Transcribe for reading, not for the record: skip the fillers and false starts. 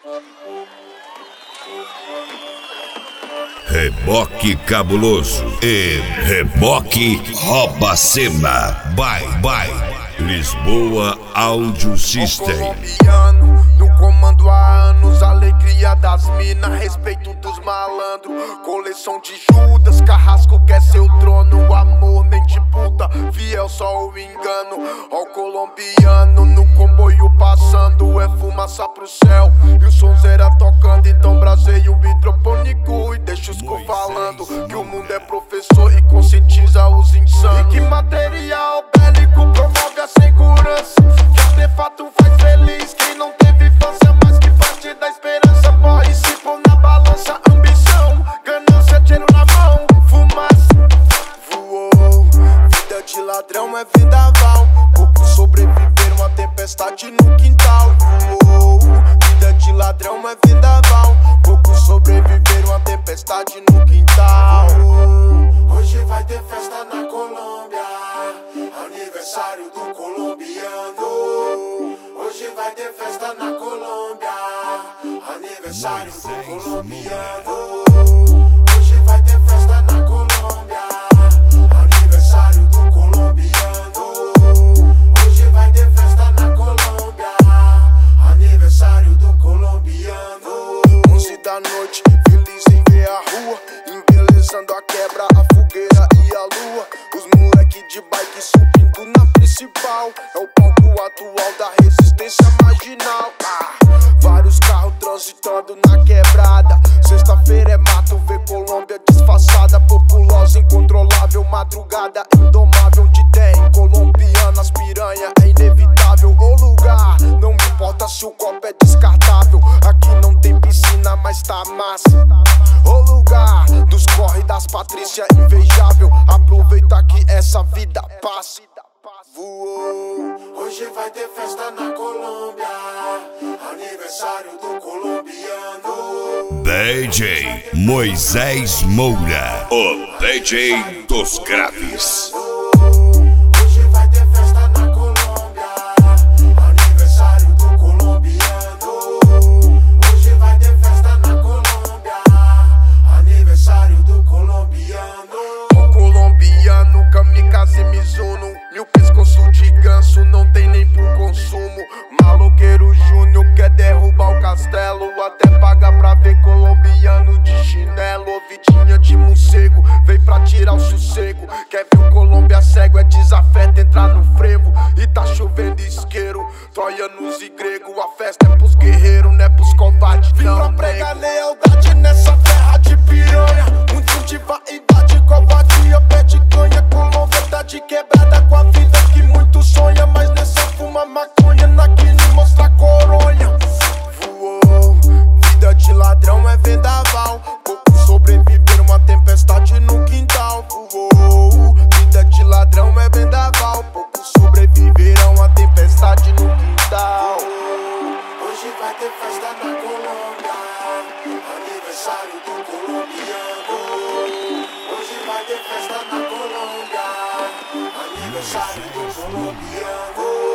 Reboque Cabuloso e Reboque Rouba Cena. Bye. Lisboa Audio System. Colombiano, no comando há anos, alegria das minas, respeito dos malandros, coleção de Judas, Carrasco quer seu trono, amor mente puta, fiel só o engano. Ó colombiano, no comboio passando, é fumaça pro céu e o sonzeira tocando, então braseio hidropônico e deixa os cu falando que o mundo é professor e conscientiza os insanos. E que material bélico promove a segurança, que artefato faz feliz quem não teve infância, mas que parte da esperança morre se pôr na balança. Ambição, ganância, dinheiro na mão, fumaça voou. Vida de ladrão é vendaval, poucos sobreviveram a tempestade no quintal. Voou. Vida de ladrão é vendaval, poucos sobreviveram a tempestade no quintal. Hoje vai ter festa na Colômbia, aniversário do colombiano. Hoje vai ter festa na Colômbia, aniversário do colombiano. Hoje vai ter festa na Colômbia, aniversário do colombiano. Hoje vai ter festa na Colômbia, aniversário do colombiano. 11 da noite, feliz em ver a rua, embelezando a quebra, a fogueira e a lua. Os moleque de bike subindo na principal, é o palco atual da resistência marginal. Vários carros transitando na quebrada. Sexta-feira é mato, vê Colômbia disfarçada, populosa, incontrolável, madrugada indomável. Onde tem colombianas, piranha é inevitável. O lugar, não me importa se o copo é descartável. Aqui não tem piscina, mas tá massa. O lugar dos corre das Patrícia, invejável. Aproveita que essa vida passa. Voou. Hoje vai ter festa na Colômbia, aniversário do colombiano. DJ Moisés Moura, o DJ dos graves. Hoje vai ter festa na Colômbia, aniversário do colombiano. Hoje vai ter festa na Colômbia, aniversário do colombiano. O colombiano, kamikaze Mizuno, mil pescoço de ganso, não tem nem pro consumo. Maloqueiro Júnior quer derrubar o castelo, até paga pra ver colombiano de chinelo. Ouvidinha de morcego, vem pra tirar o sossego. Quer ver o Colômbia cego, é desafeto entrar no frevo. E tá chovendo isqueiro, troianos e grego. A festa é pros guerreiros, não é pros covardes. Vim pra pregar lealdade nessa terra de piranha. Muito de vaidade, covardia, pede canha. Colômbia tá de quebrada com a vida que muito sonha, mas nessa fuma maconha, naquele mostra coronha. Voou. Vida de ladrão é vendaval, poucos sobreviveram a tempestade no quintal. Voou. Vida de ladrão é vendaval, poucos sobreviveram a tempestade no quintal. Hoje vai ter festa na Colômbia, aniversário do colombiano. Hoje vai ter festa na Colômbia, aniversário do colombiano.